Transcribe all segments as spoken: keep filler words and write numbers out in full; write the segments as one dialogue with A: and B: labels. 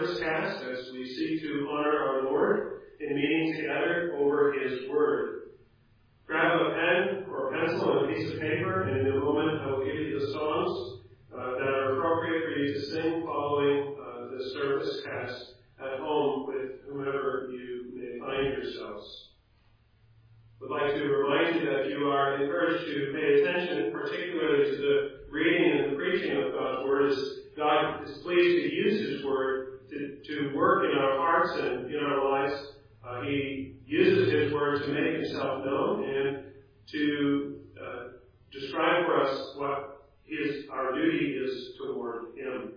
A: service cast as we seek to honor our Lord in meeting together over His Word. Grab a pen or a pencil and a piece of paper, and in a moment I will give you the songs uh, that are appropriate for you to sing following uh, the service cast at home with whomever you may find yourselves. Would like to remind you that you are encouraged to pay attention, particularly to the reading and the preaching of God's Word, as God is pleased to use His Word to, to work in our hearts and in our lives. Uh, he uses His Word to make Himself known and to uh, describe for us what his, our duty is toward Him.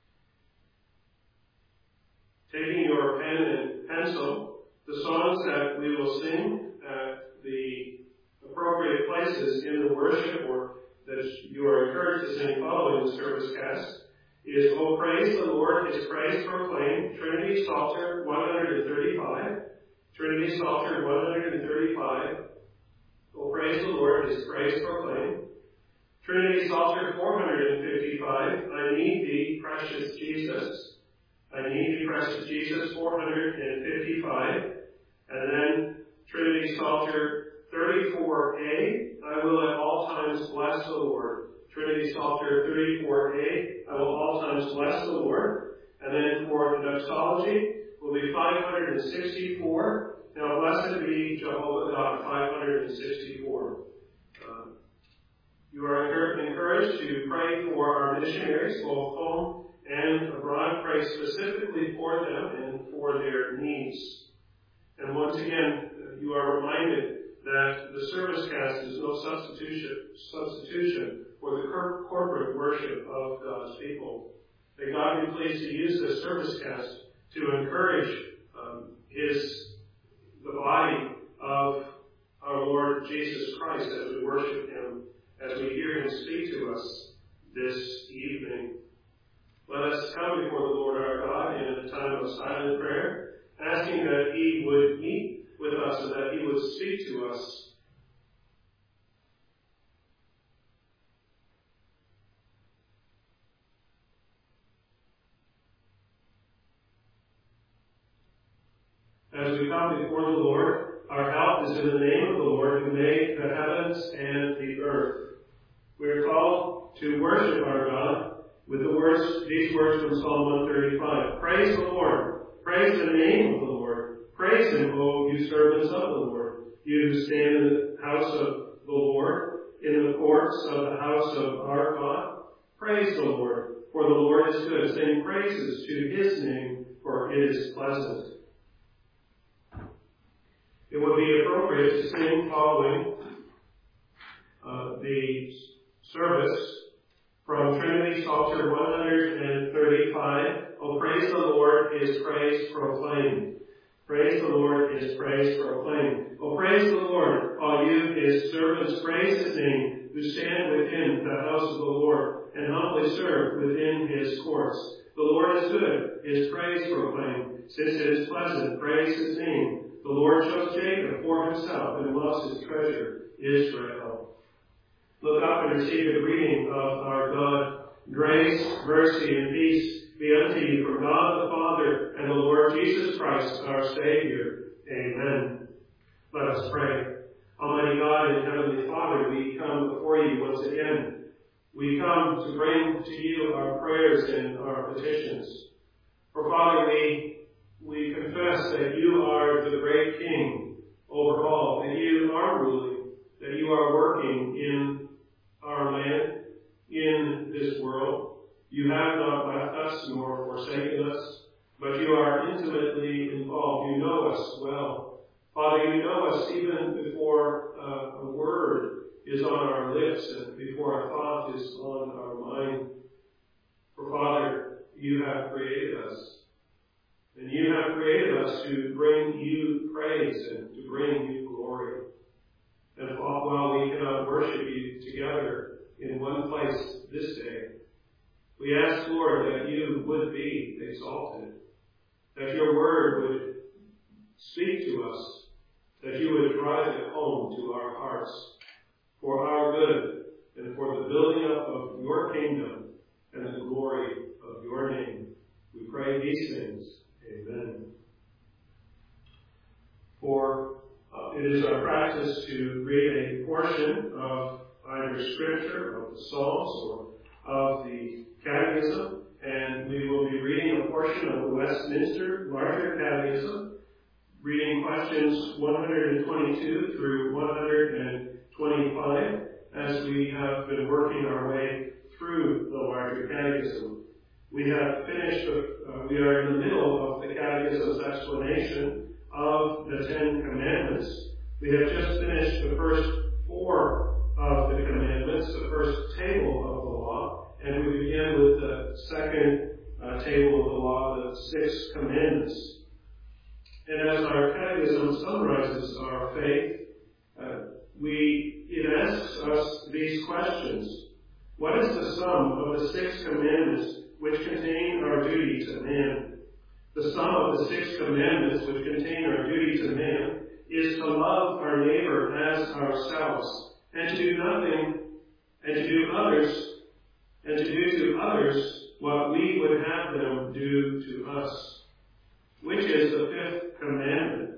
A: Taking your pen and pencil, the songs that we will sing at the appropriate places in the worship, or that you are encouraged to sing following the service cast, is "Oh Praise the Lord, His Praise Proclaim," Trinity Psalter one thirty-five. Trinity Psalter one thirty-five. "Oh Praise the Lord, His Praise Proclaim." Trinity Psalter four fifty-five. "I Need Thee, Precious Jesus." "I Need Thee, Precious Jesus," four fifty-five. And then Trinity Psalter thirty-four A, "I will at all times bless the Lord." Trinity Psalter thirty-four A, "I will all times bless the Lord." And then for the doxology will be five sixty-four. "Now blessed be Jehovah God," five sixty-four. Uh, you are encouraged to pray for our missionaries, both home and abroad. Pray specifically for them and for their needs. And once again, you are reminded that the service cast is no substitution, substitution for the corporate worship of God's people. May God be pleased to use this service cast to encourage um, His, the body of our Lord Jesus Christ as we worship Him, as we hear Him speak to us this evening. Let us come before the Lord our God in a time of silent prayer, asking that He would meet with us and that He would speak to us. As we come before the Lord, our help is in the name of the Lord who made the heavens and the earth. We are called to worship our God with the words, these words from Psalm one thirty-five. "Praise the Lord. Praise the name of the Lord. Praise Him, O you servants of the Lord, you who stand in the house of the Lord, in the courts of the house of our God. Praise the Lord, for the Lord is good. Sing praises to His name, for it is pleasant." It would be appropriate to sing following uh, the service from Trinity Psalter one thirty-five, "Oh praise the Lord, His praise proclaim." Praise the Lord, His praise proclaim. "Oh praise the Lord, all you His servants, praise His name, who stand within the house of the Lord, and humbly serve within His courts. The Lord is good, His praise proclaim. Since it is pleasant, praise His name. The Lord chose Jacob for Himself, and loves His treasure, Israel." Look up and receive the reading of our God. Grace, mercy, and peace be unto you from God the Father and the Lord Jesus Christ, our Savior. Amen. Let us pray. Almighty God and Heavenly Father, we come before you once again. We come to bring to you our prayers and our petitions. For Father, we We confess that you are the great King over all, that you are ruling, that you are working in our land, in this world. You have not left us nor forsaken us, but you are intimately involved. You know us well. Father, you know us even before uh, a word is on our lips and before a thought is on our mind. For Father, you have created us. And you have created us to bring you praise and to bring you glory. And while we cannot worship you together in one place this day, we ask, Lord, that you would be exalted, that your word would speak to us, that you would drive it home to our hearts for our good and for the building up of your kingdom and the glory of your name. We pray these things to read a portion of either Scripture, of the Psalms, or of the Catechism, and we will be reading a portion of the Westminster Larger Catechism, reading questions one hundred twenty-two through one hundred twenty-five, as we have been working our way through the Larger Catechism. We have finished, uh, we are in the middle of the Catechism's explanation of the Ten Commandments. We have just finished the first four of the commandments, the first table of the law, and we begin with the second uh, table of the law, the six commandments. And as our catechism summarizes our faith, uh, we it asks us these questions. What is the sum of the six commandments which contain our duty to man? The sum of the six commandments which contain our duty to man is to love our neighbor as ourselves, and to do nothing, and to do others, and to do to others what we would have them do to us, which is the fifth commandment.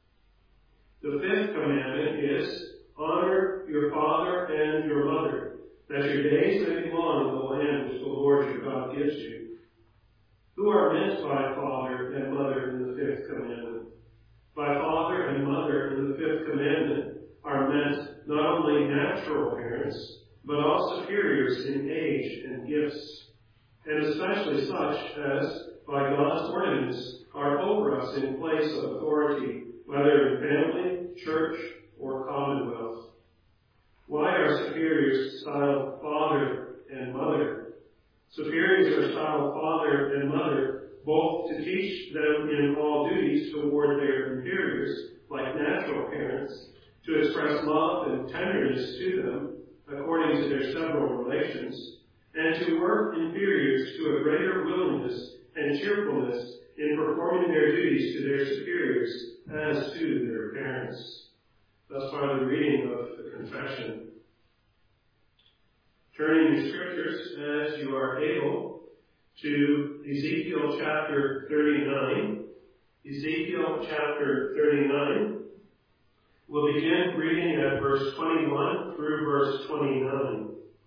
A: The fifth commandment is, honor your father and your mother, that your days may be long in the land which the Lord your God gives you. Who are meant by father and mother in the fifth commandment? By father and mother in the fifth commandment are meant not only natural parents, but all superiors in age and gifts, and especially such as, by God's ordinance, are over us in place of authority, whether in family, church, or commonwealth. Why are superiors styled father and mother? Superiors are styled father and mother both to teach them in all duties toward their inferiors, like natural parents, to express love and tenderness to them according to their several relations, and to work inferiors to a greater willingness and cheerfulness in performing their duties to their superiors as to their parents. Thus far the reading of the confession. Turning to Scriptures as you are able to Ezekiel chapter thirty-nine. Ezekiel chapter thirty-nine. We'll begin reading at verse twenty-one through verse twenty-nine.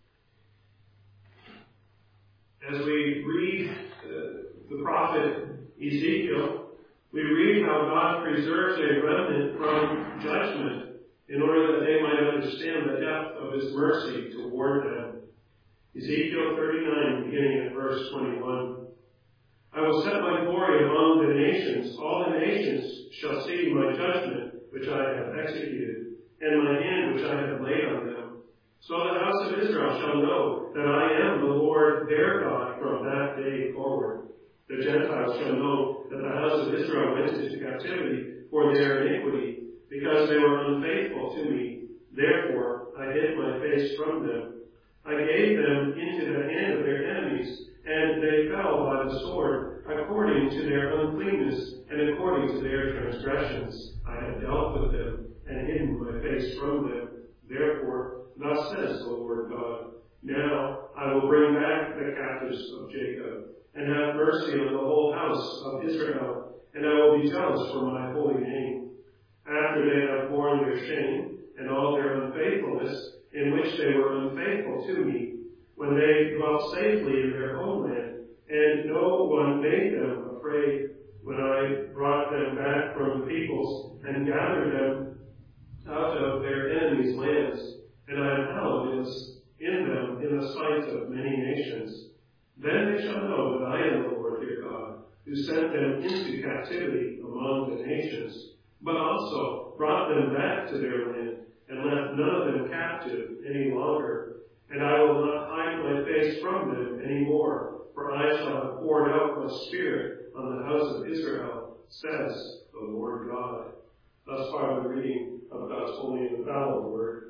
A: As we read uh, the prophet Ezekiel, we read how God preserves a remnant from judgment in order that they might understand the depth of His mercy toward them. Ezekiel thirty-nine, beginning at verse twenty-one. I will set my glory among the nations. All the nations shall see my judgment, which I have executed, and my hand which I have laid on them. So the house of Israel shall know that I am the Lord their God from that day forward. The Gentiles shall know that the house of Israel went into captivity for their iniquity, because they were unfaithful to me. Therefore I hid my face from them. I gave them into the hand of their enemies, and they fell by the sword, according to their uncleanness and according to their transgressions. I have dealt with them and hidden my face from them. Therefore, thus says the Lord God, now I will bring back the captives of Jacob, and have mercy on the whole house of Israel, and I will be jealous for my holy name. After they have borne their shame and all their unfaithfulness, in which they were unfaithful to me, when they dwelt safely in their homeland, and no one made them afraid, when I brought them back from the peoples and gathered them out of their enemies' lands, and I am held in them in the sight of many nations. Then they shall know that I am the Lord their God, who sent them into captivity among the nations, but also brought them back to their land, and left none of them captive any longer. And I will not hide my face from them any more, for I shall have poured out my spirit on the house of Israel, says the Lord God. Thus far the reading of God's holy and infallible word.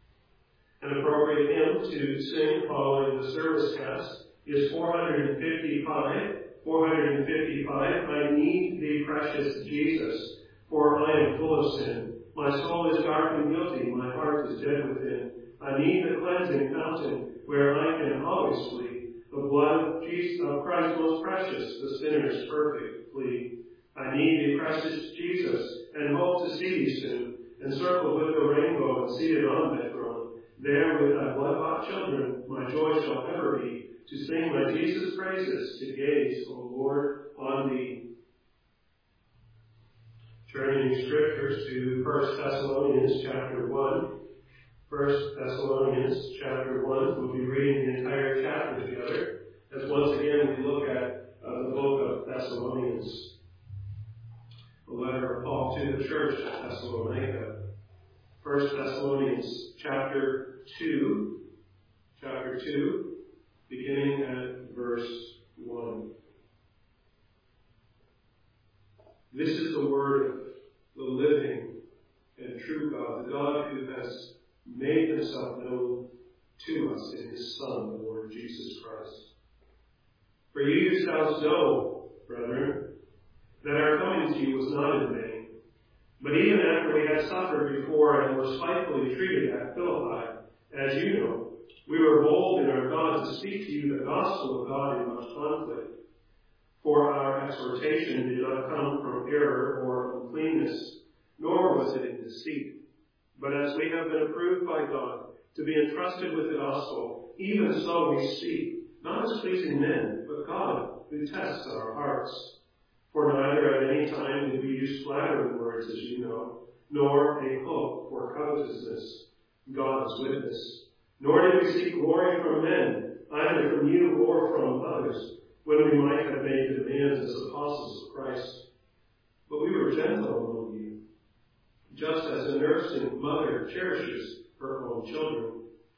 A: An appropriate hymn to sing following the service cast is four hundred fifty-five. four hundred fifty-five, I need thee, precious Jesus, for I am full of sin. My soul is dark and guilty, my heart is dead within. I need the cleansing fountain where I can always flee. The blood of Jesus, of Christ most precious, the sinner's perfect plea. I need thee, precious Jesus, and hope to see thee soon, encircled with the rainbow and seated on that throne. There with thy blood-bought children, my joy shall ever be, to sing my Jesus' praises, to gaze, O Lord, on thee. Turning scriptures to First Thessalonians chapter one. First Thessalonians chapter one. We'll be reading the entire chapter together, as once again we look at uh, the book of Thessalonians. The letter of Paul to the church at Thessalonica. First Thessalonians chapter two, chapter two, beginning at verse one. This is the word of the living and true God, the God who has made himself known to us in his Son, the Lord Jesus Christ. For you yourselves know, brethren, that our coming to you was not in vain. But even after we had suffered before and were spitefully treated at Philippi, as you know, we were bold in our God to speak to you the gospel of God in much conflict. For our exhortation did not come from error or uncleanness, nor was it in deceit. But as we have been approved by God to be entrusted with the gospel, even so we speak, not as pleasing men, but God, who tests our hearts. For neither at any time did we use flattering words, as you know, nor a hope for covetousness, God is witness. Nor did we seek glory from men, either from you or from others, when we might have made demands as apostles of Christ. But we were gentle among you, just as a nursing mother cherishes her own children.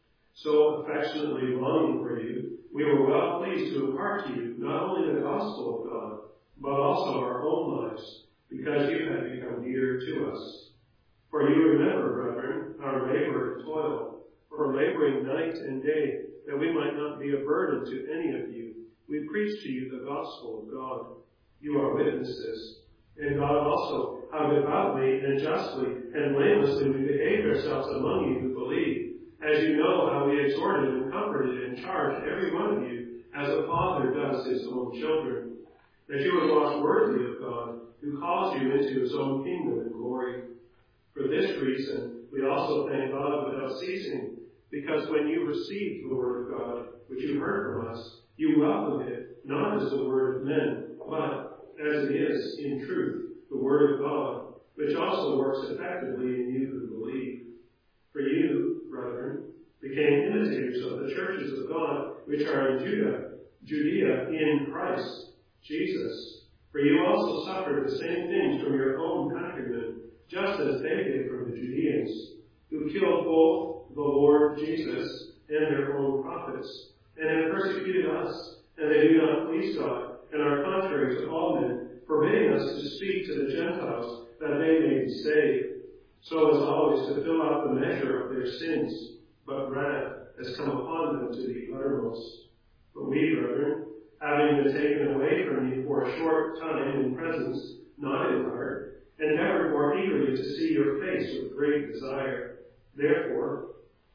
A: So affectionately longing for you, we were well pleased to impart to you not only the gospel of God, but also our own lives, because you have become dear to us. For you remember, brethren, our labor and toil, for laboring night and day, that we might not be a burden to any of you. We preach to you the gospel of God. You are witnesses. And God also, how devoutly and justly and blamelessly we behaved ourselves among you who believe, as you know how we exhorted and comforted and charged every one of you, as a father does his own children, that you would walk worthy of God, who calls you into his own kingdom and glory. For this reason, we also thank God without ceasing, because when you received the word of God, which you heard from us, you welcomed it, not as the word of men, but as it is, in truth, the word of God, which also works effectively in you who believe. For you, brethren, became imitators of the churches of God, which are in Judah, Judea in Christ Jesus. For you also suffered the same things from your own countrymen, just as they did from the Judeans, who killed both the Lord Jesus and their own prophets, and have persecuted us, and they do not please God, and are contrary to all men, forbidding us to speak to the Gentiles, that they may be saved, so as always to fill out the measure of their sins. But wrath has come upon them to the uttermost. But we, brethren, having been taken away from you for a short time in presence, not in heart, endeavored more eagerly to see your face with great desire. Therefore,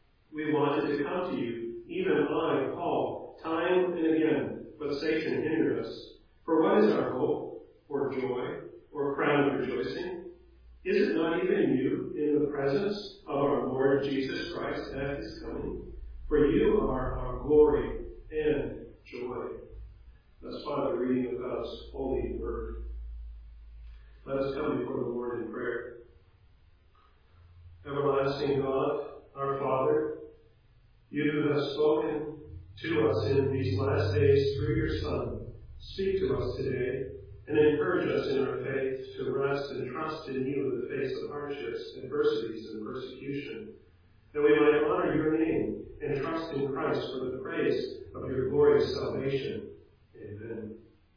A: we wanted to come to you, even I, Paul, time and again, but Satan hindered us. For what is our hope, or joy, or crown of rejoicing? Is it not even you in the presence of our Lord Jesus Christ at his coming? For you are our glory and joy. Thus far the reading of God's holy word. Let us come before the Lord in prayer. Everlasting God, our Father, you who have spoken to us in these last days through your Son, speak to us today and encourage us in our faith to rest and trust in you in the face of hardships, adversities, and persecution, that we might honor your name and trust in Christ for the praise of your glorious salvation. Amen.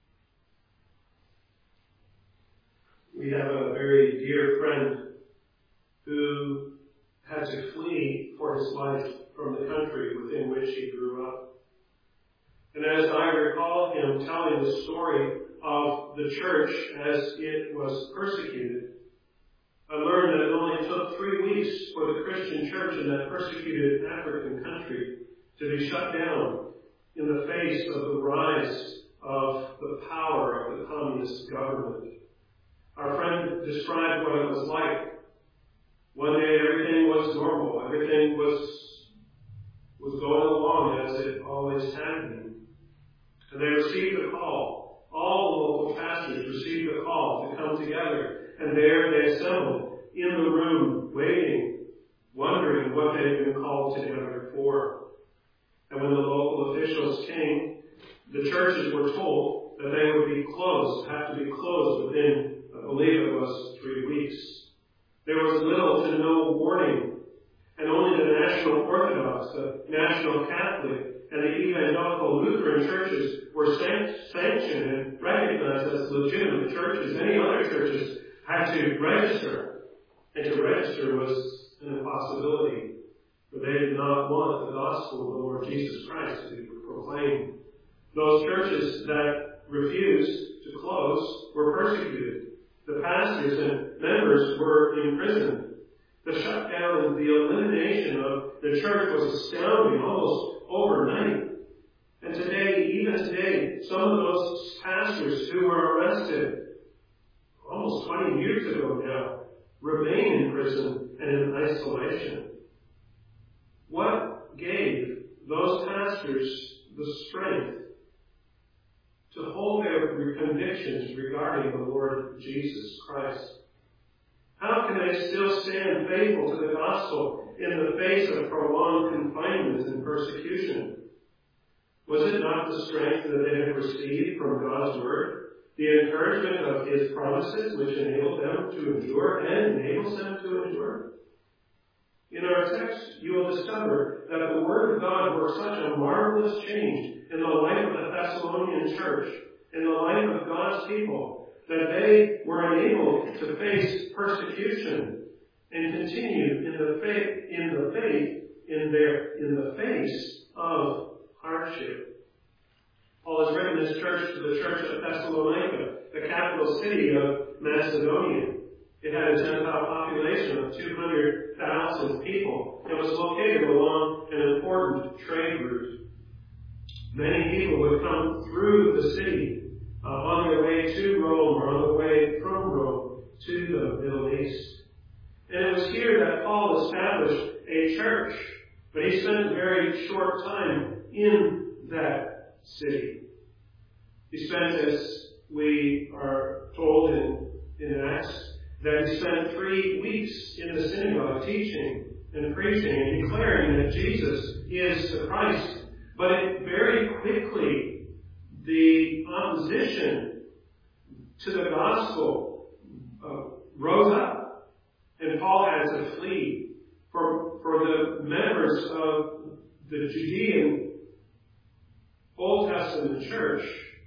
A: We have a very dear friend who had to flee for his life from the country within which he grew up. And as I recall him telling the story of the church as it was persecuted, I learned that it only took three weeks for the Christian church in that persecuted African country to be shut down in the face of the rise of the power of the communist government. Our friend described what it was like. One And they received a call. All the local pastors received a call to come together. And there they assembled in the room, waiting, wondering what they had been called together for. And when the local officials came, the churches were told that they would be closed, have to be closed within, I believe it was, three weeks. There was little to no warning. And only the National Orthodox, the National Catholic, and the Evangelical Lutheran churches were sanctioned and recognized as legitimate churches. Any other churches had to register. And to register was an impossibility. For they did not want the gospel of the Lord Jesus Christ to be proclaimed. Those churches that refused to close were persecuted. The pastors and members were imprisoned. The shutdown and the elimination of the church was astounding, almost overnight. And today, even today, some of those pastors who were arrested almost twenty years ago now remain in prison and in isolation. What gave those pastors the strength to hold their convictions regarding the Lord Jesus Christ? How can they still stand faithful to the gospel in the face of prolonged confinement and persecution? Was it not the strength that they had received from God's word, the encouragement of his promises which enabled them to endure and enables them to endure? In our text, you will discover that the word of God worked such a marvelous change in the life of the Thessalonian church, in the life of God's people, that they were enabled to face persecution and continue in the faith, in the faith, in their, in the face of hardship. Paul has written this church to the church at Thessalonica, the capital city of Macedonia. It had a Gentile population of two hundred thousand people. It was located along an important trade route. Many people would come through the city uh, on their way to Rome or on the way from Rome to the Middle East. And it was here that Paul established a church, but he spent a very short time in that city. He spent, as we are told in, in Acts, that he spent three weeks in the synagogue teaching and preaching and declaring that Jesus is the Christ. But it very quickly, the opposition to the gospel uh, rose up, and Paul had to flee. For, for the members of the Judean Old Testament church,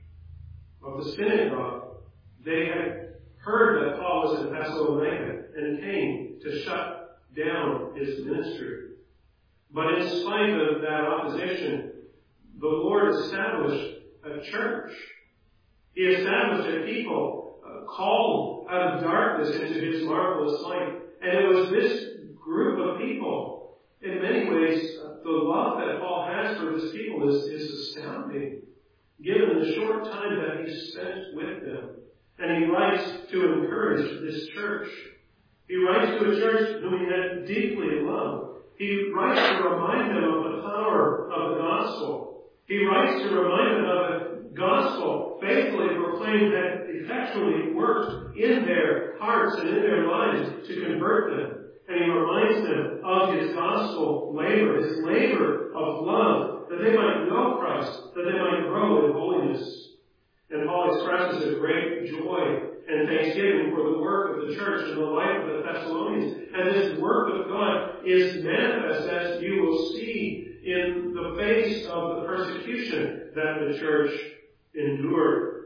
A: of the synagogue, they had heard that Paul was in Thessalonica and came to shut down his ministry. But in spite of that opposition, the Lord established a church. He established a people uh, called out of darkness into his marvelous light. And it was this group of people, in many ways, uh, the love that Paul has for his people is, is astounding, given the short time that he spent with them. And he writes to encourage this church. He writes to a church whom he had deeply loved. He writes to remind them of the power of the gospel. He writes to remind them of the gospel faithfully proclaimed that effectually worked in their hearts and in their lives to convert them. And he reminds them of his gospel labor, his labor of love, that they might know Christ, that they might grow in holiness. And Paul expresses a great joy and thanksgiving for the work of the church in the life of the Thessalonians. And this work of God is manifest, as you will see, in the face of the persecution that the church endured.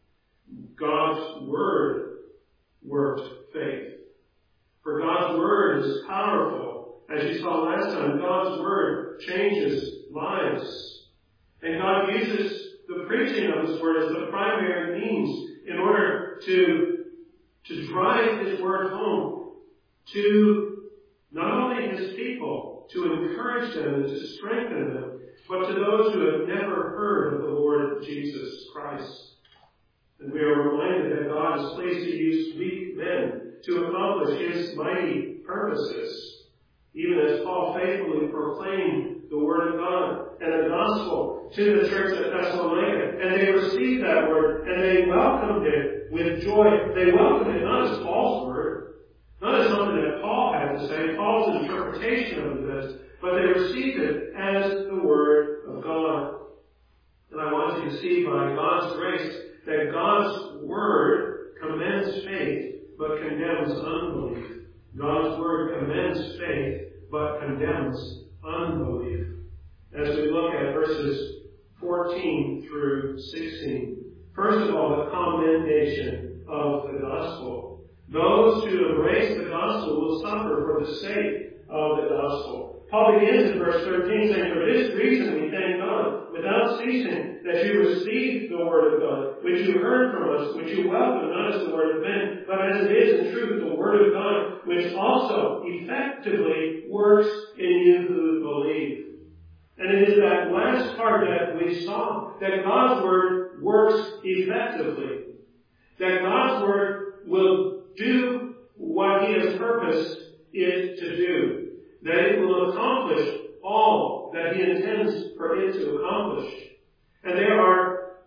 A: God's word worked faith. For God's word is powerful. As you saw last time, God's word changes lives. And God uses the preaching of his word as the primary means in order to, to drive his word home to not only his people, to encourage them and to strengthen them, but to those who have never heard of the Lord Jesus Christ. And we are reminded that God is pleased to use weak men to accomplish his mighty purposes, even as Paul faithfully proclaimed the word of God and the gospel to the church at Thessalonica. And they received that word and they welcomed it with joy. They welcomed it not as Paul's word, not as something that Paul had to say, Paul's interpretation of this, but they received it as the word of God. And I want you to see by God's grace that God's word commends faith but condemns unbelief. God's word commends faith but condemns unbelief. As we look at verses fourteen through sixteen. First of all, the commendation of the gospel. Those who embrace the gospel will suffer for the sake of the gospel. Paul begins in verse thirteen saying, for this reason we thank God, without ceasing, that you received the word of God, which you heard from us, which you welcomed not as the word of men, but as it is in truth the word of God, which also effectively works in you who believe. And it is that last part that we saw, that God's word works effectively. That God's word will do what He has purposed it to do. That it will accomplish all that He intends for it to accomplish. And there are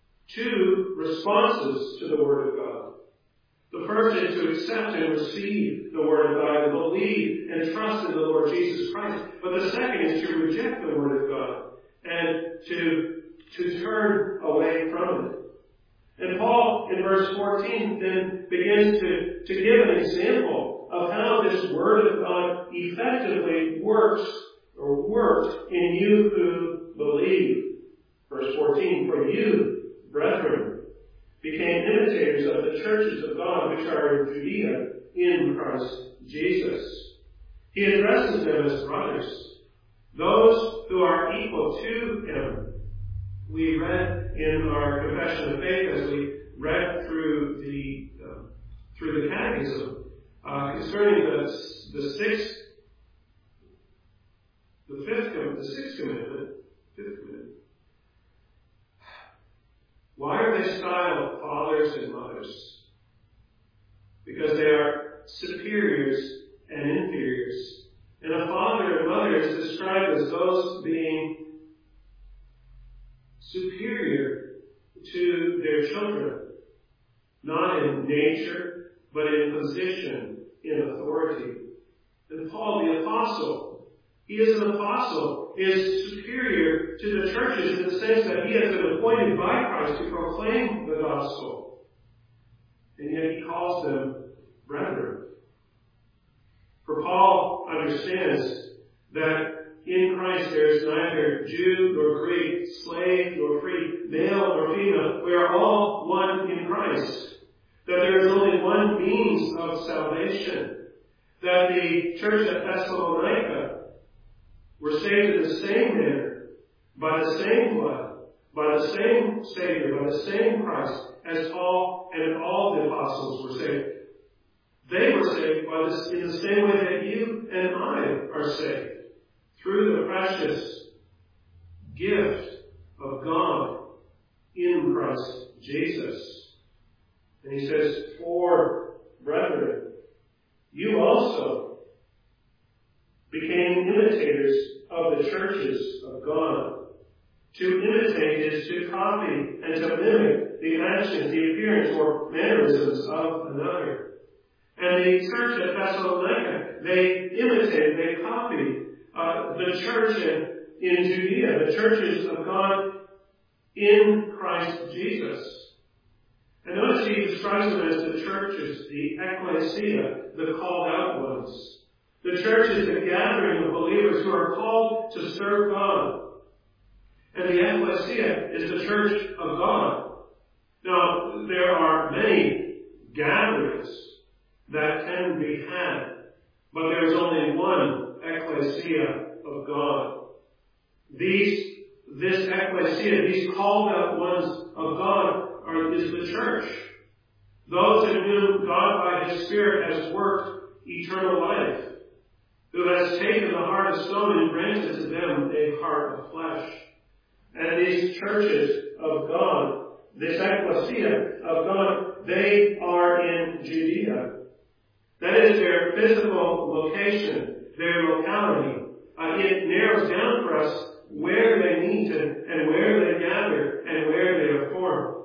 A: two responses to the Word of God. The first is to accept and receive the Word of God and believe and trust in the Lord Jesus Christ. But the second is to reject the Word of God and to, to turn away from it. And Paul, in verse fourteen, then begins to, to give an example of how this Word of God effectively works or worked in you who believe. Verse fourteen, for you, brethren, became imitators of the churches of God which are in Judea in Christ Jesus. He addresses them as brothers, those who are equal to Him. We read in our confession of faith as we read through the uh, through the catechism uh, concerning the the sixth, the fifth, the sixth commandment, fifth commandment. Why are they styled fathers and mothers? Because they are superiors and inferiors. And a father and mother is described as those being superior to their children, not in nature, but in position, in authority. And Paul the apostle, he is an apostle, is superior to the churches in the sense that he has been appointed by Christ to proclaim the gospel. And yet he calls them brethren. For Paul understands that in Christ there is neither Jew nor Greek, slave nor free, male nor female. We are all one in Christ. That there is only one means of salvation. That the church at Thessalonica were saved in the same manner, by the same blood, by the same Savior, by the same Christ, as Paul and all the apostles were saved. They were saved by this, in the same way that you and I are saved. Through the precious gift of God in Christ Jesus. And he says, for brethren, you also became imitators of the churches of God. To imitate is to copy and to mimic the actions, the appearance or mannerisms of another. And the church at Thessalonica, they imitated, they copied uh, the church in, in Judea, the churches of God in Christ Jesus. And notice he describes them as the churches, the ecclesia, the called out ones. The church is the gathering of believers who are called to serve God. And the ecclesia is the church of God. Now, there are many gatherings that can be had, but there is only one ecclesia of God. These, this ecclesia, these called out ones of God, are, is the church. Those in whom God by His Spirit has worked eternal life, who has taken the heart of stone and granted to them a heart of flesh. And these churches of God, this ecclesia of God, they are in Judea. That is their physical location, their locality. Uh, it narrows down for us where they meet and, and where they gather and where they are formed.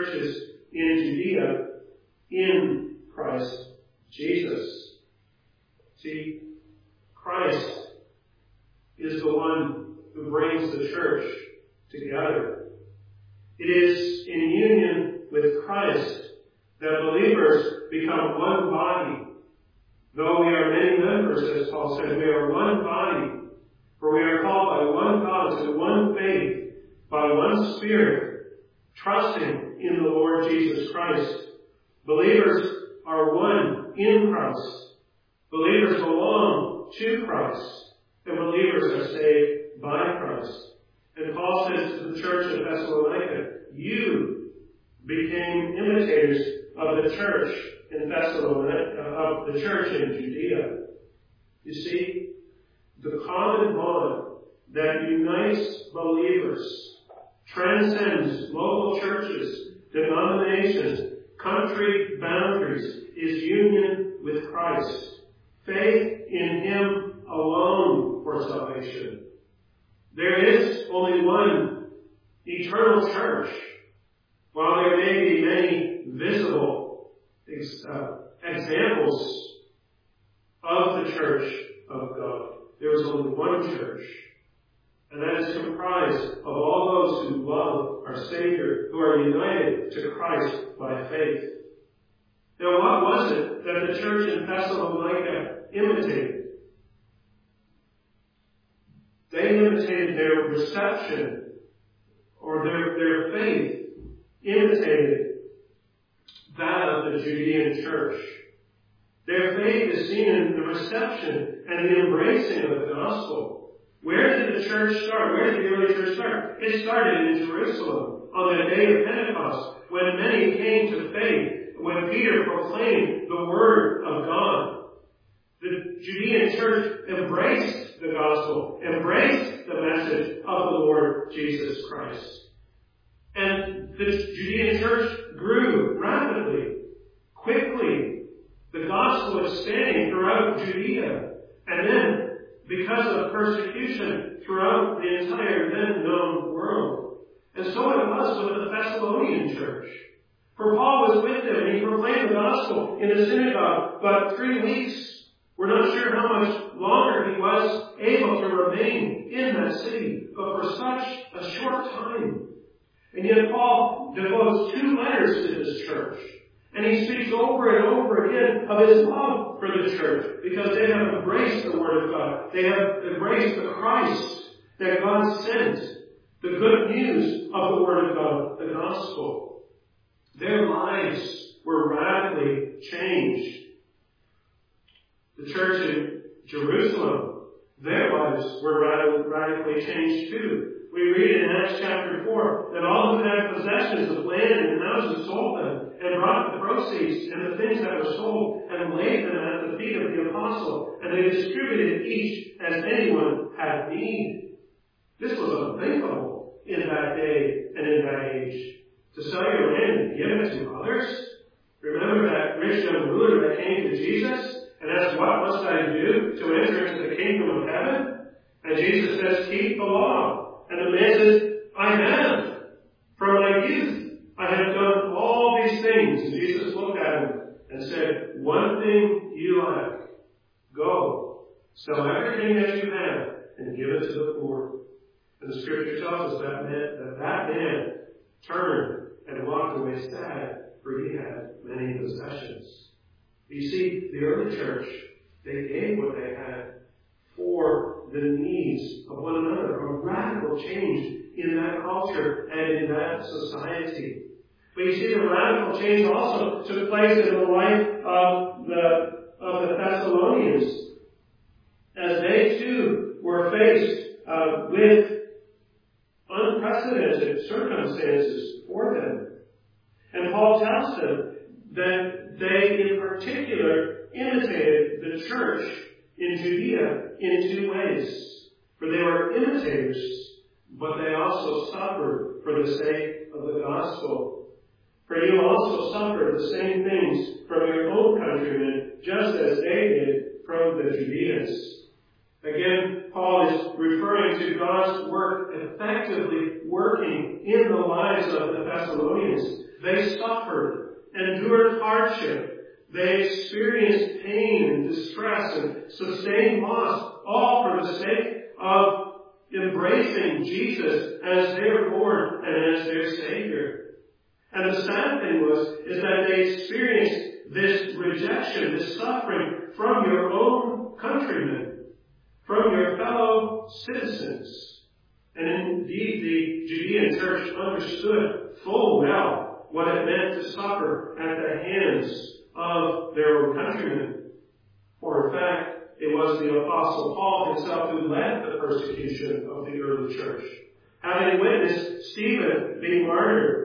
A: churches in Judea in Christ Jesus. See, Christ is the one who brings the church together. It is in union with Christ that believers become one body. Though we are many members, as Paul said, we are one body. For we are called by one God to one faith, by one Spirit, trusting in the Lord Jesus Christ. Believers are one in Christ. Believers belong to Christ. And believers are saved by Christ. And Paul says to the church in Thessalonica, you became imitators of the church in Thessalonica, of the church in Judea. You see, the common bond that unites believers transcends local churches, denominations, country boundaries, is union with Christ. Faith in Him alone for salvation. There is only one eternal church. While there may be many visible uh, examples of the church of God, there is only one church. And that is comprised of all those who love our Savior, who are united to Christ by faith. Now, what was it that the church in Thessalonica imitated? They imitated their reception, or their, their faith imitated that of the Judean church. Their faith is seen in the reception and the embracing of the gospel. Where did the church start? Where did the early church start? It started in Jerusalem on the day of Pentecost, when many came to faith, when Peter proclaimed the word of God. The Judean church embraced the gospel, embraced the message of the Lord Jesus Christ. And the Judean church grew rapidly, quickly. The gospel expanding throughout Judea. And then, because of persecution, throughout the entire then known world. And so it was with the Thessalonian church. For Paul was with them, and he proclaimed the gospel in the synagogue. But three weeks, we're not sure how much longer he was able to remain in that city, but for such a short time. And yet Paul devotes two letters to this church. And he speaks over and over again of his love for the church, because they have embraced the Word of God. They have embraced the Christ that God sent, the good news of the Word of God, the gospel. Their lives were radically changed. The church in Jerusalem, their lives were radically changed too. We read in Acts chapter four that all who had possessions of land and houses sold them and brought the proceeds and the things that were sold and laid them at the feet of the apostle, and they distributed each as anyone had need. This was unthinkable in that day and in that age. To sell your land and give it to others? Remember that rich young ruler that came to Jesus and asked, what must I do to enter into the kingdom of heaven? And Jesus says, keep the law. And the man says, I have. From my youth, I have done all these things. And Jesus looked at him and said, one thing you lack. Go, sell everything that you have and give it to the poor. And the scripture tells us that man, that, that man turned and walked away sad, for he had many possessions. You see, the early church, they gave what they had for the needs of one another. A radical change in that culture and in that society. But you see, the radical change also took place in the life of the, of the Thessalonians, as they too were faced uh, with unprecedented circumstances for them. And Paul tells them that they in particular imitated the church in Judea in two ways. For they were imitators, but they also suffered for the sake of the gospel. For you also suffered the same things from your own countrymen, just as they did from the Judeans. Again, Paul is referring to God's work effectively working in the lives of the Thessalonians. They They suffered, endured hardship. They experienced pain and distress and sustained loss, all for the sake of embracing Jesus as their Lord and as their Savior. And the sad thing was, is that they experienced this rejection, this suffering from your own countrymen, from your fellow citizens. And indeed, the Judean church understood full well what it meant to suffer at the hands of their own countrymen. For in fact, it was the Apostle Paul himself who led the persecution of the early church. Having witnessed Stephen being martyred,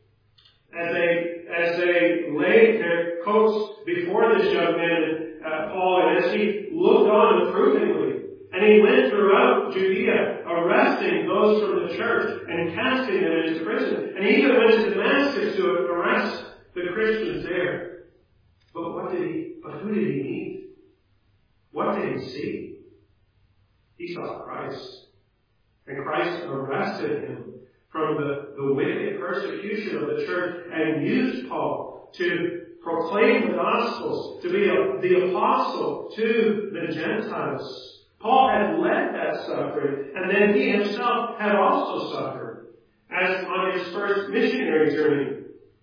A: as they, as they laid their coats before this young man, uh, Paul, and as he looked on approvingly, and he went throughout Judea, arresting those from the church and casting them into prison. And he even went to Damascus to arrest the Christians there. But what did he, but who did he meet? What did he see? He saw Christ. And Christ arrested him from the, the wicked persecution of the church and used Paul to proclaim the Gospels, to be a, the apostle to the Gentiles. Paul had led that suffering, and then he himself had also suffered, as on his first missionary journey,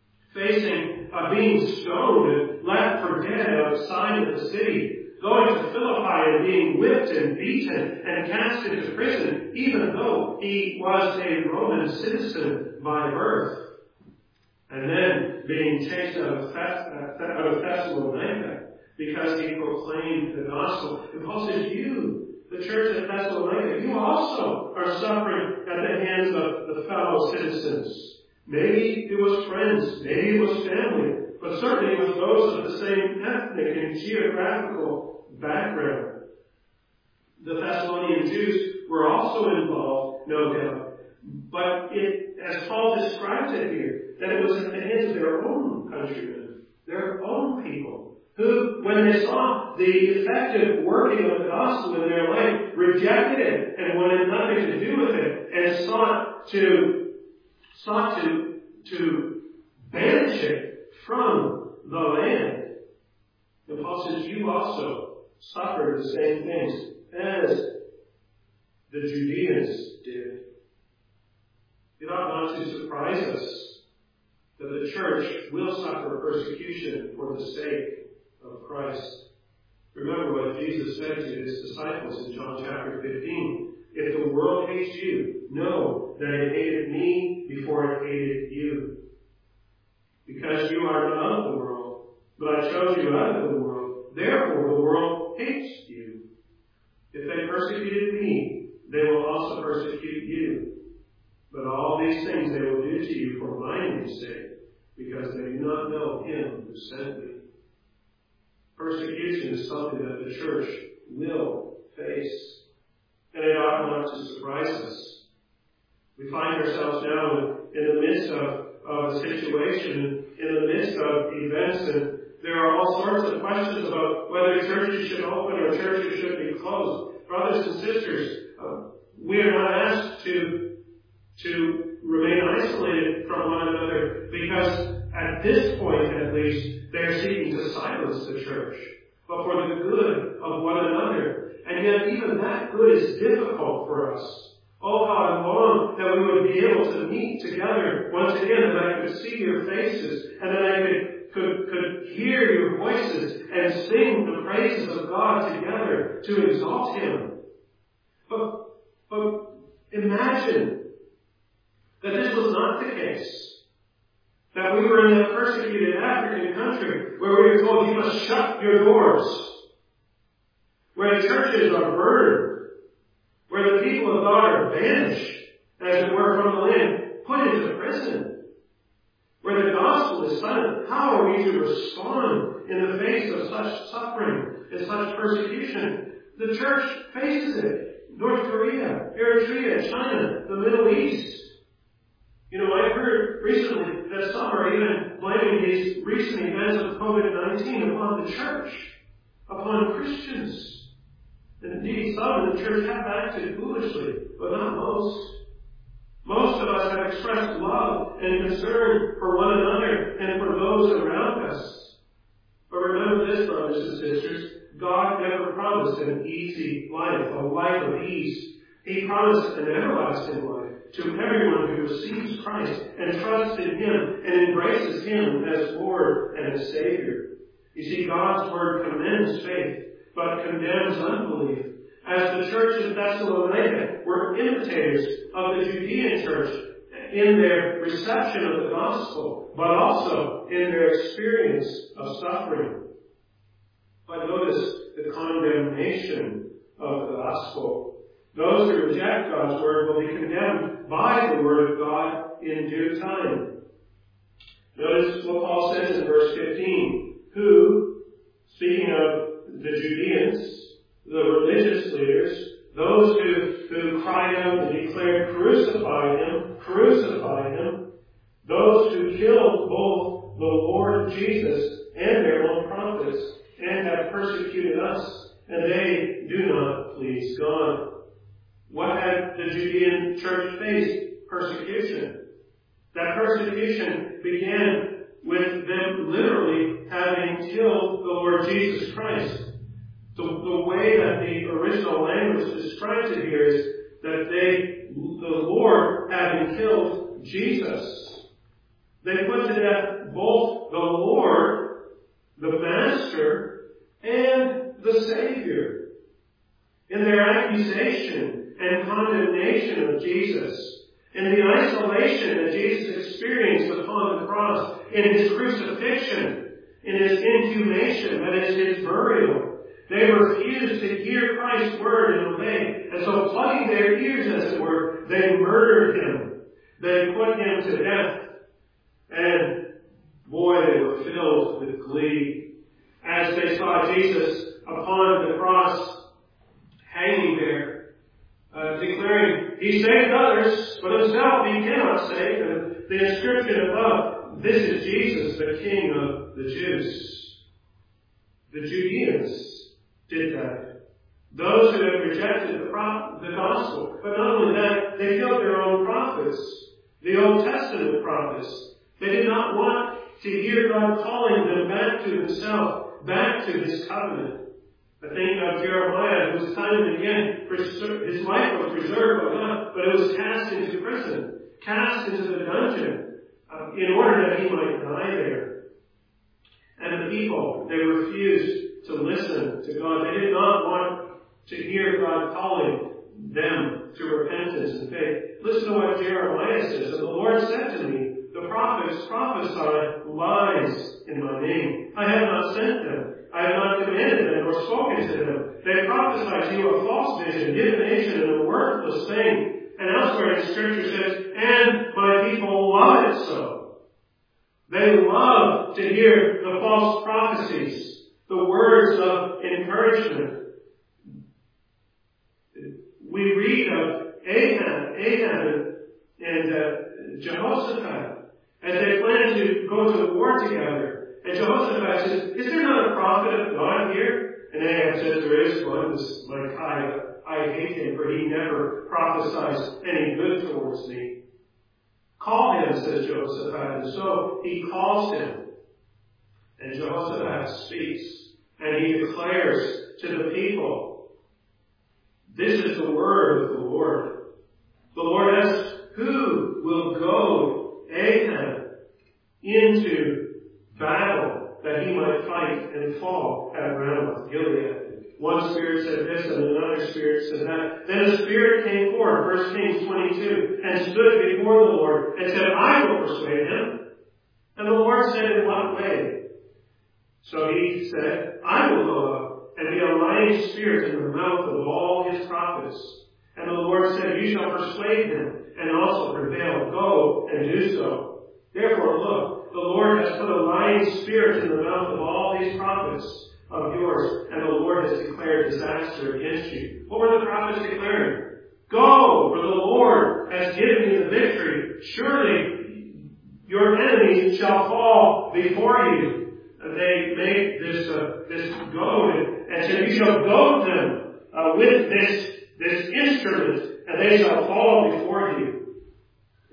A: facing uh, being stoned and left for dead outside of the city, going to Philippi and being whipped and beaten and cast into prison, even though he was a Roman citizen by birth. And then being chased out of, Thess- out of Thessalonica because he proclaimed the gospel. And Paul says, you, the church at Thessalonica, you also are suffering at the hands of the fellow citizens. Maybe it was friends, maybe it was family, but certainly it was those of the same ethnic and geographical background. The Thessalonian Jews were also involved, no doubt. But it, as Paul describes it here, that it was in the hands of their own countrymen, their own people, who, when they saw the effective working of the gospel in their life, rejected it and wanted nothing to do with it, and sought to, sought to, to banish it from the land. And Paul says, you also suffered the same things as the Judeans did. It ought not to surprise us that the church will suffer persecution for the sake of Christ. Remember what Jesus said to his disciples in John chapter fifteen. If the world hates you, know that it hated me before it hated you. Because you are not of the world, but I chose you out of the world. Therefore the world hates you. If they persecuted me, they will also persecute you. But all these things they will do to you for my name's sake, because they do not know him who sent me. Persecution is something that the church will face. And it ought not to surprise us. We find ourselves now in, in the midst of, of a situation, in the midst of events, and there are all sorts of questions about whether churches should open or churches should be closed. Brothers and sisters, uh, we are not asked to, to remain isolated from one another, because at this point at least, they are seeking to silence the church, but for the good of one another. And yet even that good is difficult for us. Oh, how I long that we would be able to meet together once again, that I could see your faces, and that I could, could, could hear your voices and sing the praises of God together to exalt him. But, but imagine that this was not the case. That we were in that persecuted African country where we were told you must shut your doors, where the churches are burned, where the people of God are banished, as it were, from the land, put into prison, where the gospel is silent. How are we to respond in the face of such suffering and such persecution? The church faces it. North Korea, Eritrea, China, the Middle East. You know, I've heard recently that some are even blaming these recent events of covid nineteen upon the church, upon Christians. And indeed, some in the church have acted foolishly, but not most. Most of us have expressed love and concern for one another and for those around us. But remember this, brothers and sisters, God never promised an easy life, a life of ease. He promised an everlasting life to everyone who receives Christ and trusts in Him and embraces Him as Lord and as Savior. You see, God's Word commends faith, but condemns unbelief. As the church of Thessalonica were imitators of the Judean church in their reception of the gospel, but also in their experience of suffering. But notice the condemnation of the gospel. Those who reject God's word will be condemned by the word of God in due time. Notice what Paul says in verse fifteen, who, speaking of the Judeans, the religious leaders, those who, who cried out and declared, crucify him, crucify him, those who killed both the Lord Jesus and their own prophets, and have persecuted us, and they do not please God. What had the Judean church faced? Persecution. That persecution began with them literally having killed the Lord Jesus Christ. The, the way that the original language describes it here is that they, the Lord, having killed Jesus, they put to death both the Lord, the Master, and the Savior. In their accusation and condemnation of Jesus, in the isolation that Jesus experienced upon the cross, in His crucifixion, in His inhumation, that is, His burial, they refused to hear Christ's word and obey. And so, plugging their ears, as it were, they murdered Him. They put Him to death. And, boy, they were filled with glee as they saw Jesus upon the cross, hanging there, uh, declaring, He saved others, but Himself He cannot save. And the inscription above, this is Jesus, the King of the Jews. The Judeans did that. Those who had rejected the, pro- the gospel. But not only that, they killed their own prophets, the Old Testament prophets. They did not want to hear God calling them back to Himself, back to His covenant. I think of Jeremiah, who was time and again, his life was preserved by God, but it was cast into prison, cast into the dungeon, uh, in order that he might die there. And the people, they refused to listen to God. They did not want to hear God calling them to repentance and faith. Listen to what Jeremiah says. And the Lord said to me, the prophets prophesy lies in my name. I have not sent them. I have not commanded them or spoken to them. They prophesy to you a false vision, divination, and a worthless thing. And elsewhere in Scripture says, and my people love it so. They love to hear the false prophecies, the words of encouragement. We read of Ahab, Ahab and uh, Jehoshaphat as they plan to go to war together. And Jehoshaphat says, is there not a prophet of God here? And Ahab says, there is one, this Micaiah. I hate him, for he never prophesies any good towards me. Call him, says Jehoshaphat. And so he calls him. And Jehoshaphat speaks. And he declares to the people, this is the word of the Lord. The Lord asks, who will goad Ahab into battle that he might fight and fall at Ramoth Gilead? One spirit said this and another spirit said that. Then a spirit came forth, First Kings twenty-two, and stood before the Lord and said, I will persuade him. And the Lord said, in what way? So he said, I will go up and be a lying spirit in the mouth of all his prophets. And the Lord said, you shall persuade him and also prevail. Go and do so. Therefore, look, the Lord has put a lying spirit in the mouth of all these prophets of yours, and the Lord has declared disaster against you. What were the prophets declaring? Go, for the Lord has given you the victory. Surely your enemies shall fall before you. And they made this uh, this goad and, and said, you shall goad them uh, with this this instrument, and they shall fall before you.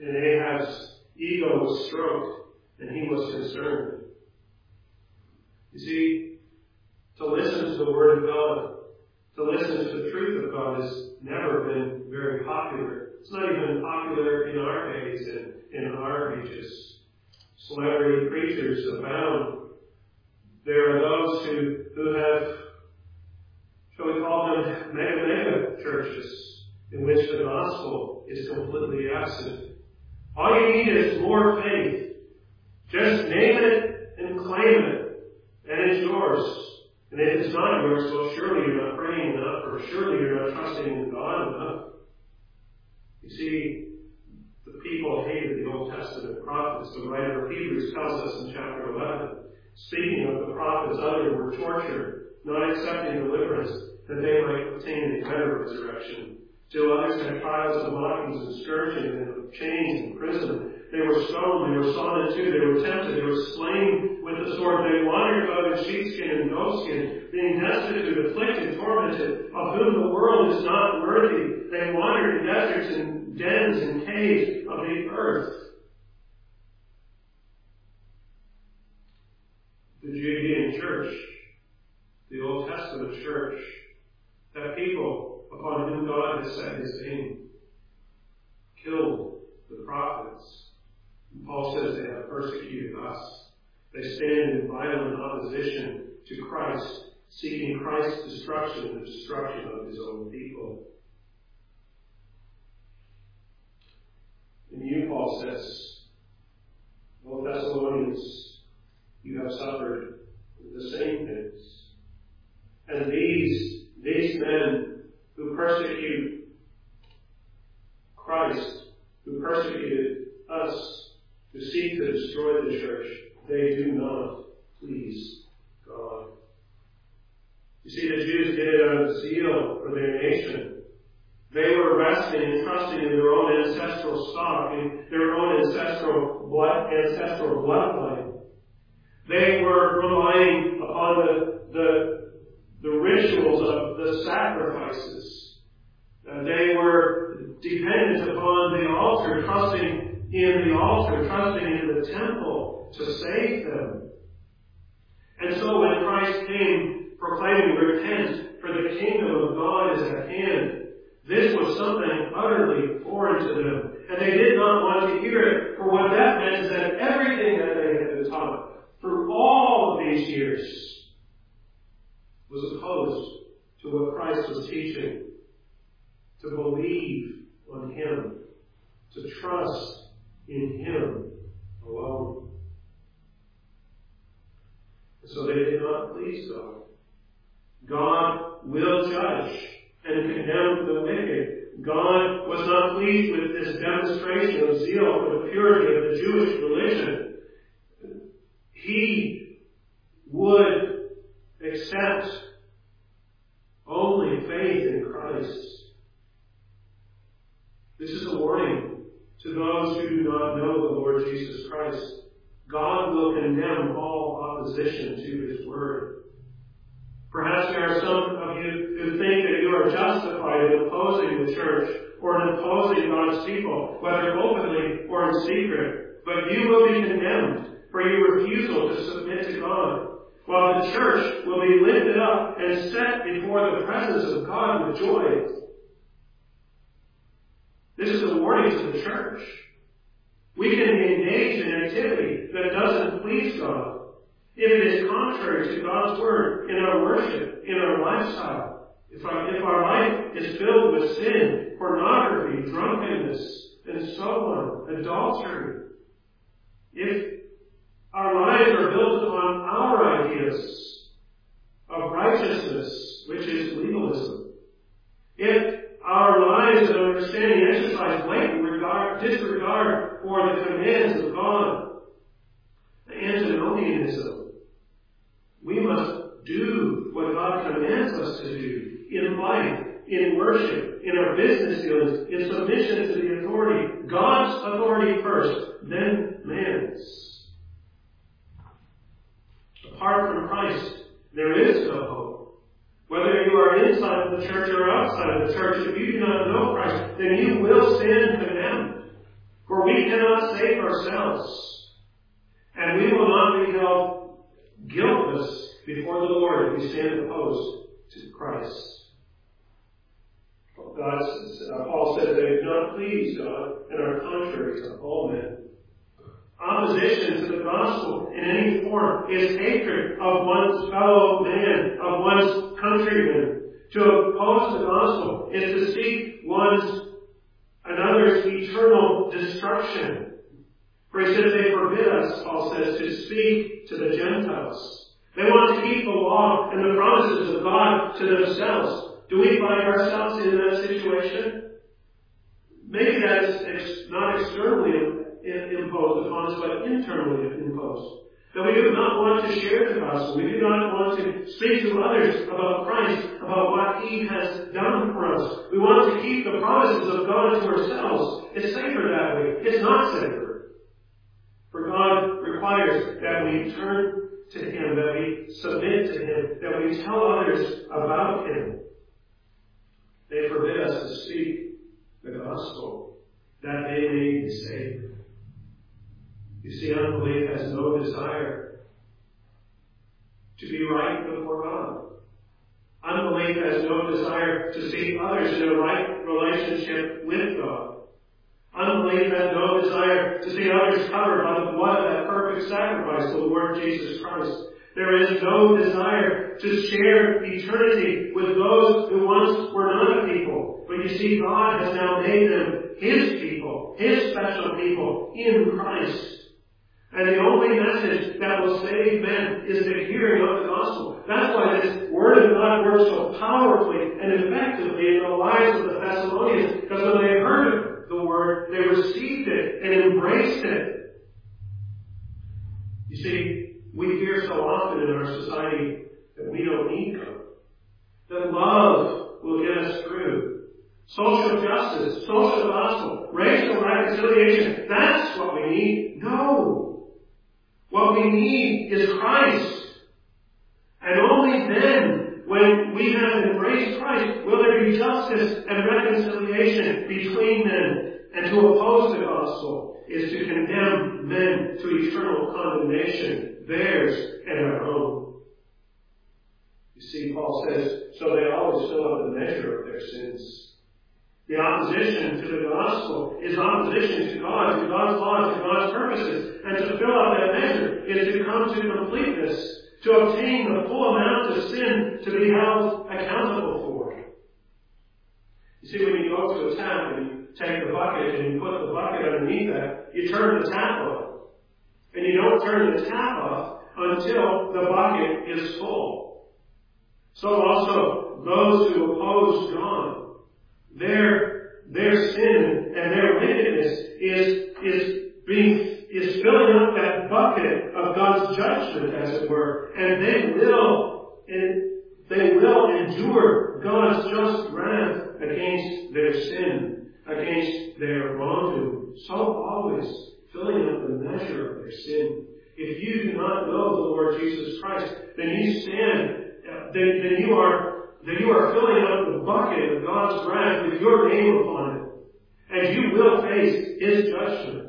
A: and Ahab's ego was stroked, and he was concerned. You see, to listen to the Word of God, to listen to the truth of God has never been very popular. It's not even popular in our days and in our ages. Celebrity preachers abound. There are those who, who have, shall we call them, mega mega churches in which the gospel is completely absent. All you need is more faith. Just name it and claim it, and it's yours. And if it's not yours, well, surely you're not praying enough, or surely you're not trusting in God enough. You see, the people hated the Old Testament prophets. The writer of Hebrews tells us in chapter eleven, speaking of the prophets, others were tortured, not accepting deliverance, that they might obtain a better resurrection. Still others had trials of mockings and scourging and of chains and prison. They were stoned, they were sawn in two, they were tempted, they were slain with the sword. They wandered about in sheepskin and goatskin, being destitute, afflicted, tormented, of whom the world is not worthy. They wandered in deserts and dens and caves of the earth. The Judean church, the Old Testament church, that people upon whom God has set his name, killed the prophets. And Paul says they have persecuted us. They stand in violent opposition to Christ, seeking Christ's destruction and the destruction of his own people. And you, Paul says, O Thessalonians, you have suffered the same things. And these, these men who persecute Christ, who persecuted us, who seek to destroy the church, they do not please God. You see, the Jews did it out of zeal for their nation. They were resting and trusting in their own ancestral stock, in their own ancestral blood, ancestral bloodline. They were relying upon the, the, the rituals of the sacrifices. Uh, they were dependent upon the altar, trusting in the altar, trusting in the temple to save them. And so when Christ came proclaiming, repent, for the kingdom of God is at hand, this was something utterly foreign to them. And they did not want to hear it, for what that meant is that everything that they had been taught through all of these years was opposed to what Christ was teaching. To believe on him, to trust in him alone. And so they did not please God. God will judge and condemn the wicked. God was not pleased with this demonstration of zeal for the purity of the Jewish religion. He would accept only faith in Christ. This is a warning to those who do not know the Lord Jesus Christ. God will condemn all opposition to his word. Perhaps there are some of you who think that you are justified in opposing the church or in opposing God's people, whether openly or in secret. But you will be condemned for your refusal to submit to God, while the church will be lifted up and set before the presence of God with joy. This is a warning to the church. We can engage in activity that doesn't please God. If it is contrary to God's word in our worship, in our lifestyle, if our, if our life is filled with sin, pornography, drunkenness, and so on, adultery, if our lives are built upon our ideas of righteousness, which is legalism, if our lives and understanding exercise blatant regard, disregard for the commands of God, antinomianism, we must do what God commands us to do in life, in worship, in our business dealings, in submission to the authority. God's authority first, then man's. Apart from Christ, there is no hope. Whether you are inside of the church or outside of the church, if you do not know Christ, then you will stand condemned. For we ourselves. And we will not be held guiltless before the Lord if we stand opposed to Christ. God, uh, Paul said they do not please God and are contrary to all men. Opposition to the gospel in any form is hatred of one's fellow man, of one's countrymen. To oppose the gospel is to seek one's another's eternal destruction. For he says they forbid us, Paul says, to speak to the Gentiles. They want to keep the law and the promises of God to themselves. Do we find ourselves in that situation? Maybe that is ex- not externally imposed upon us, but internally imposed. That we do not want to share the gospel. We do not want to speak to others about Christ, about what He has done for us. We want to keep the promises of God to ourselves. It's safer that way. It's not safer. For God requires that we turn to Him, that we submit to Him, that we tell others about Him. They forbid us to speak the gospel, that they may be saved. You see, unbelief has no desire to be right before God. Unbelief has no desire to see others in a right relationship with God. Unbelief has no desire to see others covered by the blood of that perfect sacrifice, the Lord Jesus Christ. There is no desire to share eternity with those who once were not a people. But you see, God has now made them His people, His special people in Christ. And the only message that will save men is the hearing of the gospel. That's why this Word of God works so powerfully and effectively in the lives of the Thessalonians. Because when they heard the Word, they received it and embraced it. You see, we hear so often in our society that we don't need God. That love will get us through. Social justice, social gospel, racial reconciliation, that's what we need. No. What we need is Christ. And only then, when we have embraced Christ, will there be justice and reconciliation between men. And to oppose the gospel is to condemn men to eternal condemnation, theirs and our own. You see, Paul says, so they always fill up the measure of their sins. The opposition to the gospel is opposition to God, to God's law, to God's purposes. And to fill up that measure is to come to completeness, to obtain the full amount of sin to be held accountable for. You see, when you go to a tap and you take the bucket and you put the bucket underneath that, you turn the tap off. And you don't turn the tap off until the bucket is full. So also, those who oppose God, Their, their sin and their wickedness is, is being, is filling up that bucket of God's judgment, as it were. And they will, and they will endure God's just wrath against their sin, against their wrongdoing. So always filling up the measure of their sin. If you do not know the Lord Jesus Christ, then you stand, uh, then, then you are that you are filling up the bucket of God's wrath with your name upon it. And you will face His judgment.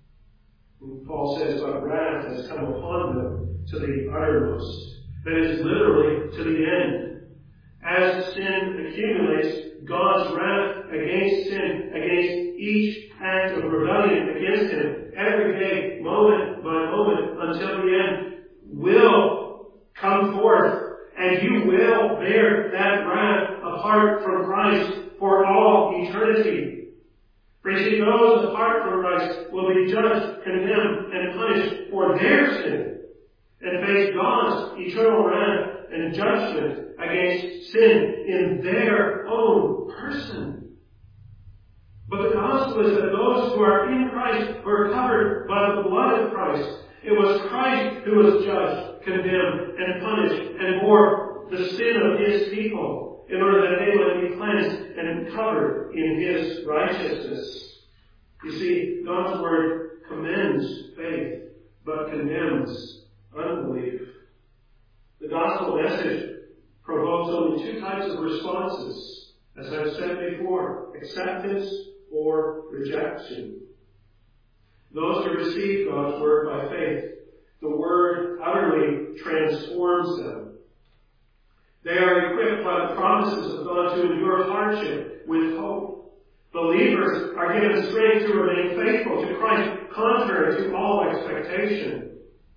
A: And Paul says, but wrath has come upon them to the uttermost. That is literally to the end. As sin accumulates, God's wrath against sin, against each act of rebellion against Him, every day, moment by moment, until the end, will come forth. And you will bear that wrath apart from Christ for all eternity. For you see, those apart from Christ will be judged, condemned, and punished for their sin, and face God's eternal wrath and judgment against sin in their own person. But the gospel is that those who are in Christ were covered by the blood of Christ. It was Christ who was judged, condemned, and punished, and bore the sin of His people, in order that they might be cleansed and covered in His righteousness. You see, God's Word commends faith, but condemns unbelief. The gospel message provokes only two types of responses, as I've said before, acceptance or rejection. Those who receive God's word by faith. The word utterly transforms them. They are equipped by the promises of God to endure hardship with hope. Believers are given strength to remain faithful to Christ, contrary to all expectation.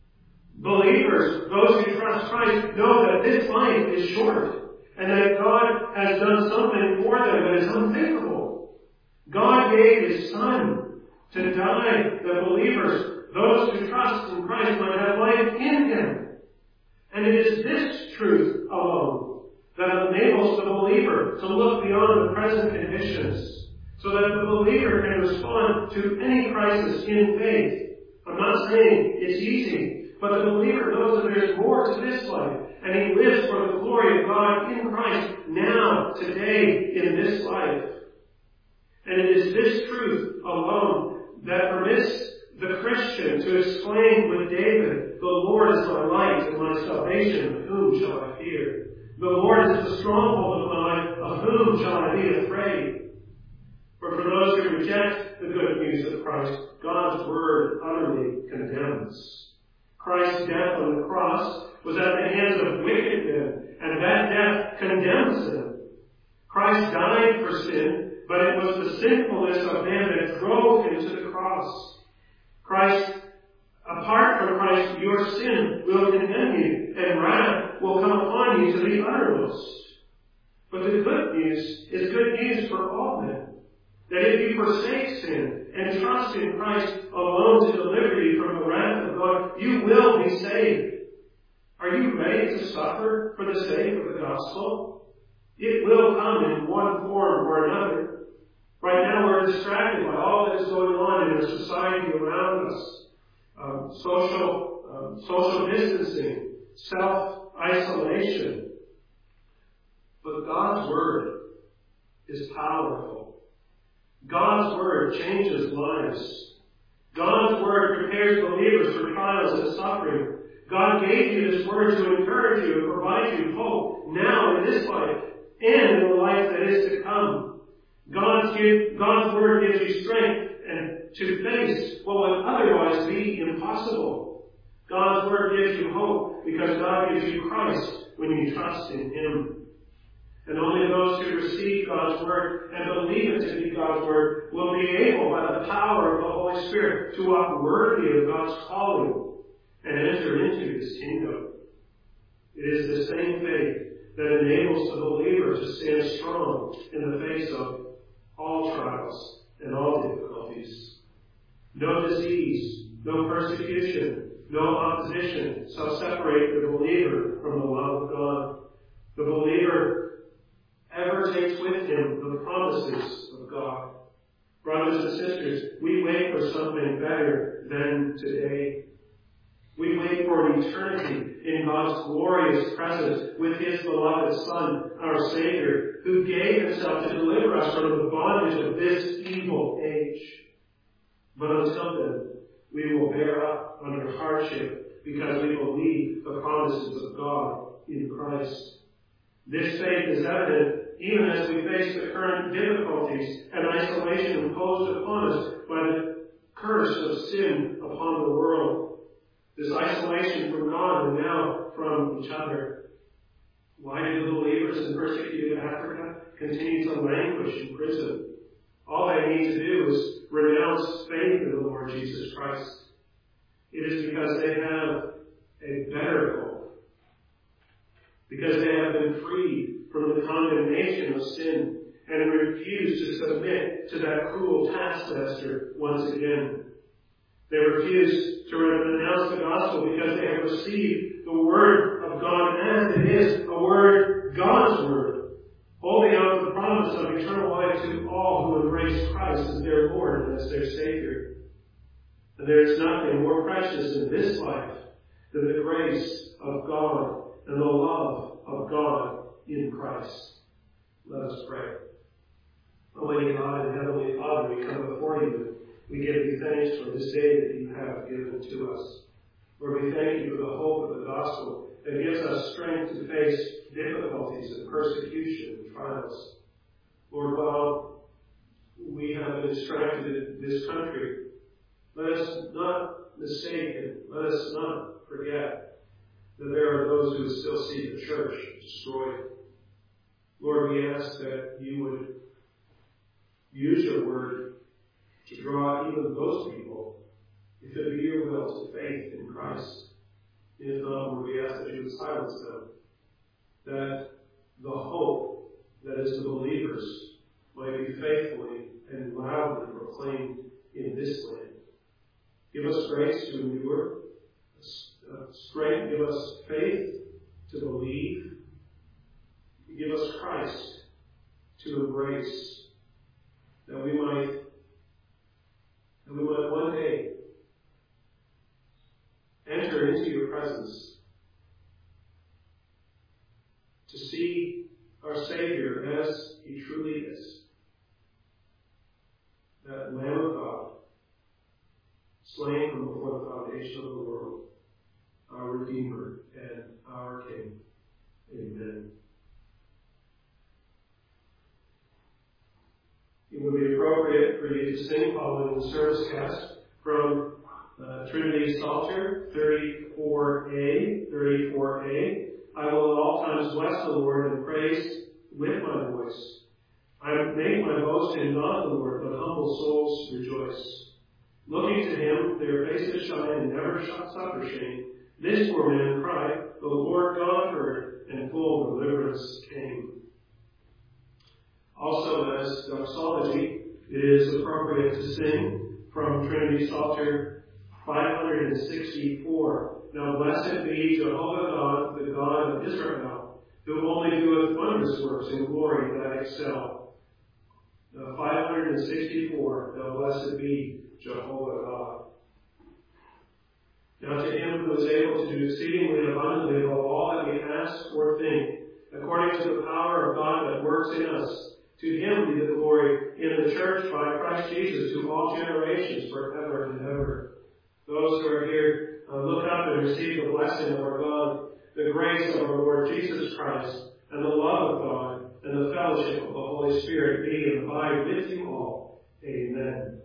A: Believers, those who trust Christ, know that this life is short and that God has done something for them that is unthinkable. God gave His Son to die that believers, those who trust in Christ, might have life in Him. And it is this truth alone that enables the believer to look beyond the present conditions so that the believer can respond to any crisis in faith. I'm not saying it's easy, but the believer knows that there's more to this life, and he lives for the glory of God in Christ now, today, in this life. And it is this truth alone that permits the Christian to exclaim with David, "The Lord is my light and my salvation, of whom shall I fear? The Lord is the stronghold of my life, of whom shall I be afraid?" For for those who reject the good news of Christ, God's word utterly condemns. Christ's death on the cross was at the hands of wicked men, and that death condemns them. Christ died for sin, but it was the sinfulness of man that drove him to the cross. Christ, apart from Christ, your sin will condemn you, and wrath will come upon you to the uttermost. But the good news is good news for all men. That if you forsake sin and trust in Christ alone to deliver you from the wrath of God, you will be saved. Are you ready to suffer for the sake of the gospel? It will come in one form or another. Right now we're distracted by all that is going on in our society around us. Um, social, um, social distancing, self-isolation. But God's word is powerful. God's word changes lives. God's word prepares believers for trials and suffering. God gave you this word to encourage you and provide you hope now in this life and in the life that is to come. God's, give, God's word gives you strength and to face what would otherwise be impossible. God's word gives you hope because God gives you Christ when you trust in Him. And only those who receive God's word and believe it to be God's word will be able, by the power of the Holy Spirit, to walk worthy of God's calling and enter into His kingdom. It is the same faith that enables the believer to stand strong in the face of all trials and all difficulties. No disease, no persecution, no opposition shall separate the believer from the love of God. The believer ever takes with him the promises of God. Brothers and sisters, we wait for something better than today. We wait for an eternity in God's glorious presence with His beloved Son, our Savior, who gave Himself to deliver us from the bondage of this evil age. But until then, we will bear up under hardship because we believe the promises of God in Christ. This faith is evident even as we face the current difficulties and isolation imposed upon us by the curse of sin upon the world. This isolation from God and now from each other. Why do the believers in persecuted Africa continue to languish in prison? All they need to do is renounce faith in the Lord Jesus Christ. It is because they have a better hope. Because they have been freed from the condemnation of sin and refuse to submit to that cruel taskmaster once again. They refuse to renounce the gospel because they have received the word of God as it is, a word, God's word, holding out the promise of eternal life to all who embrace Christ as their Lord and as their Savior. And there is nothing more precious in this life than the grace of God and the love of God in Christ. Let us pray. Almighty God and Heavenly Father, we come before you. We give you thanks for this day that you have given to us. Lord, we thank you for the hope of the gospel that gives us strength to face difficulties and persecution and trials. Lord, while we have been distracted in this country Let us not mistake and let us not forget that there are those who still see the church destroyed. Lord, we ask that you would use your word to draw even those people, if it be your will, to faith in Christ. If not, Lord, we ask that you would silence them, that the hope that is the believers might be faithfully and loudly proclaimed in this land. Give us grace to endure, uh, strength, give us faith to believe, give us Christ to embrace, that we might, that we might one day enter into your presence to see our Savior as he truly is, that Lamb of God, slain from before the foundation of the world, our Redeemer and our King. Amen. It would be appropriate for you to sing following the service cast from uh, Trinity Psalter thirty-four A. thirty-four A. I will at all times bless the Lord and praise with my voice. I make my boast in God the Lord, but humble souls rejoice. Looking to him, their faces shine and never suffer shame. This poor man cried, the Lord God heard, and full deliverance came. Also, as doxology, it is appropriate to sing from Trinity Psalter five hundred sixty-four. Now blessed be Jehovah God, the God of Israel, who only doeth wondrous works in glory that excel. Now, five hundred sixty-four. Now blessed be Jehovah God. Now to him who is able to do exceedingly abundantly above all that we ask or think, according to the power of God that works in us, to him be the glory in the church by Christ Jesus to all generations forever and ever. Those who are here, uh, look up and receive the blessing of our God, the grace of our Lord Jesus Christ, and the love of God, and the fellowship of the Holy Spirit be and abide with you all. Amen.